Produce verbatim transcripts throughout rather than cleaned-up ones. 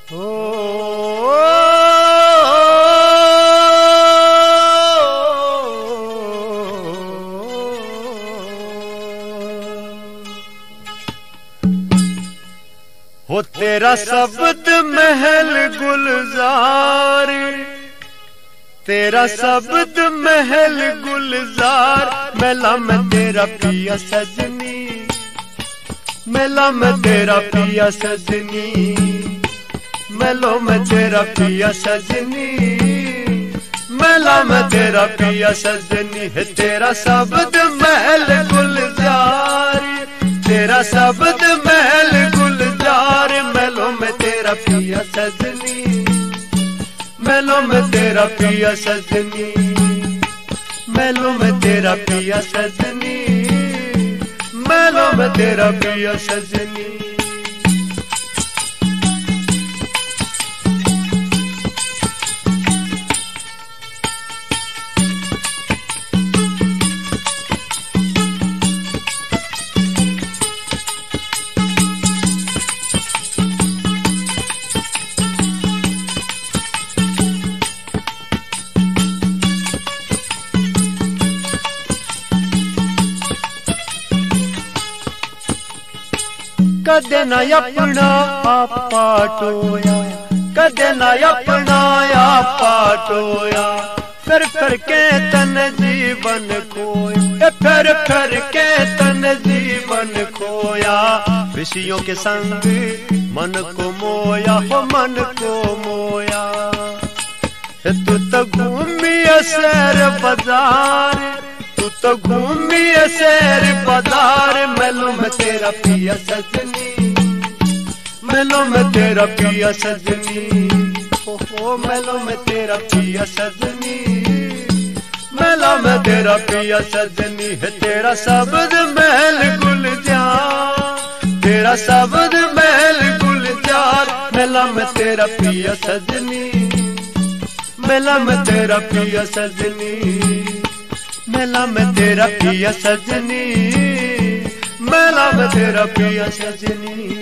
हो तेरा शब्द महल गुलजार, तेरा शब्द महल गुलजार, मेला में तेरा पिया सजनी, मेला में तेरा पिया सजनी, मेलो में तेरा पिया सजनी, मेला में तेरा पिया सजनी। है तेरा शब्द महल गुलजार, तेरा शब्द महल गुलजार, मेलो में तेरा पिया सजनी, मेलो में तेरा पिया सजनी, मेलो में तेरा पिया सजनी, मेलो में तेरा पिया सजनी। कदे ना अपना आपा टोया, कदे ना अपना आपा टोया, फिर फिर के तन जीवन खोया, फिर फिर के तन जीवन खोया। विषयों के संग मन को मोया, हो मन को मोया। तू तो घूमी शहर बाजार, तू तो घूमी शहर बाजार, मेलो में तेरा पिया सजनी, मेलो में तेरा पिया सजनी, ओ मेलो में तेरा पिया सजनी, मेलो में तेरा पिया सजनी। है तेरा शब्द महल गुलजार, तेरा शब्द महल गुलजार, मेला में तेरा पिया सजनी, मेला में तेरा पिया सजनी, मेला में तेरा पिया सजनी, मेला में तेरा पिया सजनी।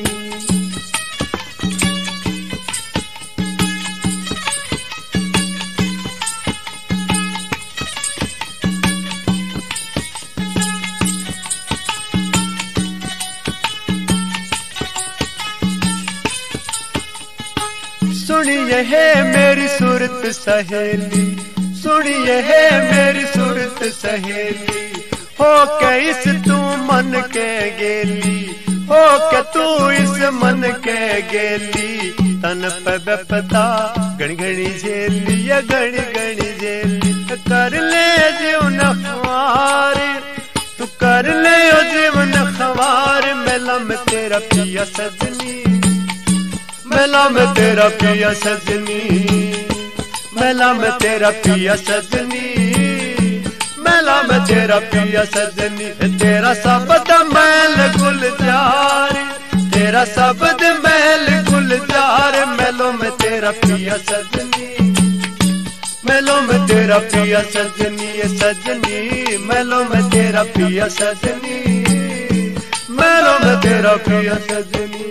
सुनिए है मेरी सूरत सहेली, सुनिए है मेरी सूरत सहेली, हो के इस तू मन के गेली, हो के तू इस मन के गेली। तन पे बेपता गण गणी झेली, या गण गणी झेली। कर ले जीवन खवार, तू कर ले जीवन खवार, मेला में तेरा पिया सजनी, मेला में तेरा पिया सजनी, मेला में तेरा पिया सजनी, मेला में तेरा पिया सजनी। तेरा शब्द महल गुलजार, तेरा शब्द महल गुलजार, मेलो में तेरा पिया सजनी, मेलो में तेरा पिया सजनी, सजनी मेलो में तेरा पिया सजनी, मेलो में तेरा पिया सजनी।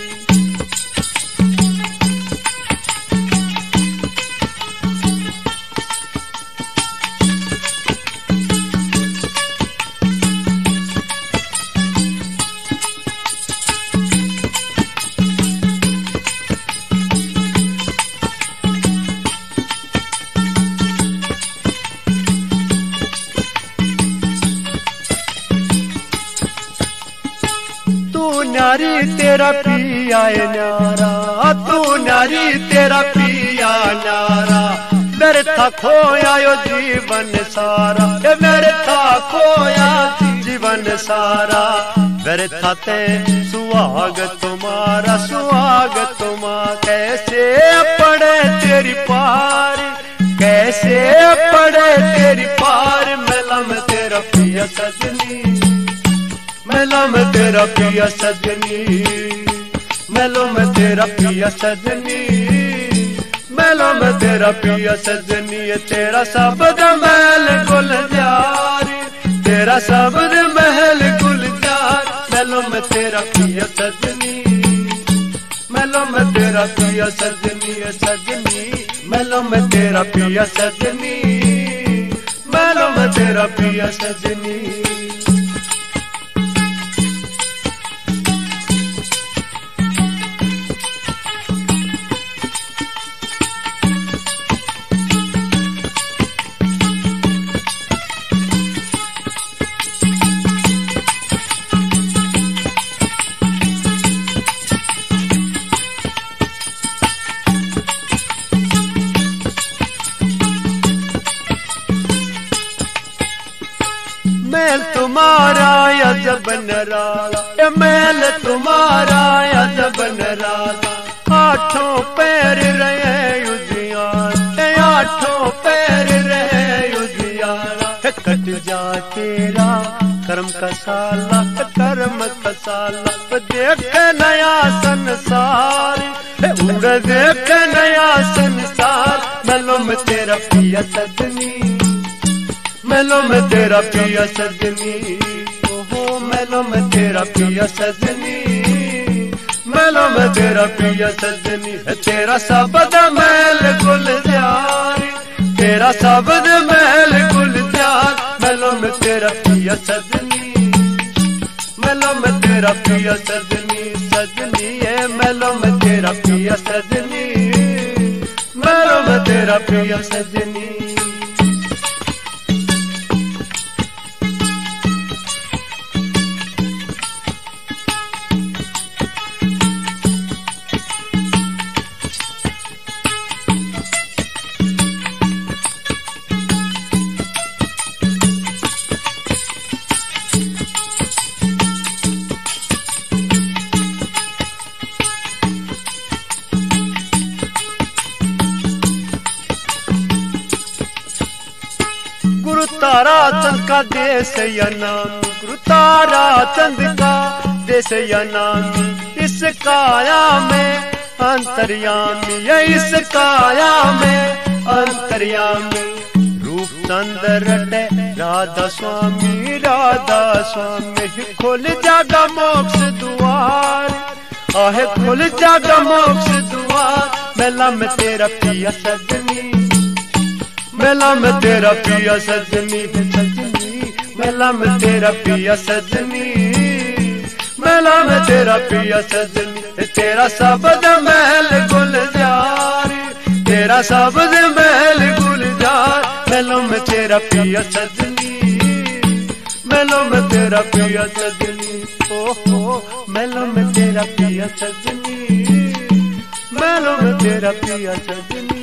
नारी तेरा पिया न्यारा, तू नारी तेरा पिया न्यारा, मेरे था खोया यो जीवन सारा, ये मेरे था खोया जीवन सारा। मेरे था ते सुहाग तुम्हारा, सुहाग तुम्हारा, कैसे पड़े तेरी पार, कैसे पड़े तेरी पार, मेला में तेरा पिया सजनी, मेलो में तेरा पिया सजनी, मेलो में तेरा पिया सजनी, मेलो में तेरा पिया सजनी। तेरा शब्द महल गुलजार, तेरा शब्द महल गुलजार, मेलो में तेरा पिया सजनी, मेलो में तेरा पिया सजनी सजनी, मेलो में तेरा पिया सजनी, मेलो में तेरा पिया सजनी। मेल तुम्हारा अजब निराला, ये मेल तुम्हारा अजब निराला, आठों पैर रहे उजियार, ये आठों पैर रहे उजियार। कट जा तेरा कर्म का साला, कर्म का साला, देख नया संसार, उड़ देख नया संसार। मेलो में तेरा पिया सजनी, मेलो में तेरा पिया सजनी, ओहो मेलो में तेरा पिया सजनी, मेलो में तेरा पिया सजनी। तेरा शब्द मैल गुलजार, तेरा शब्द मैल गुलजार। मेलो में तेरा पिया सजनी, मेलो में तेरा पिया सजनी सजनी, ये मेलो में तेरा पिया सजनी, मेलो में तेरा पिया सजनी। गुरु तारा चंद का देश या नाम, गुरु तारा चंद का देश या नाम। इस काया में अंतर्यामी, ये इस काया में अंतर्यामी। रूप चंद रटे राधा स्वामी, राधा स्वामी। खोल जागा मोक्ष द्वार, आहे खोल जागा मोक्ष द्वार। मेला में तेरा पिया सजनी, मेला में तेरा पिया सजनी सजनी, मेला में तेरा पिया सजनी, मेला में तेरा पिया सजनी। तेरा शब्द महल गुलजार, तेरा शब्द महल गुलजार। मेलो में तेरा पिया सजनी, मेलो में तेरा पिया सजनी, ओहो मेलो में तेरा पिया सजनी, मेलो में तेरा पिया सजनी।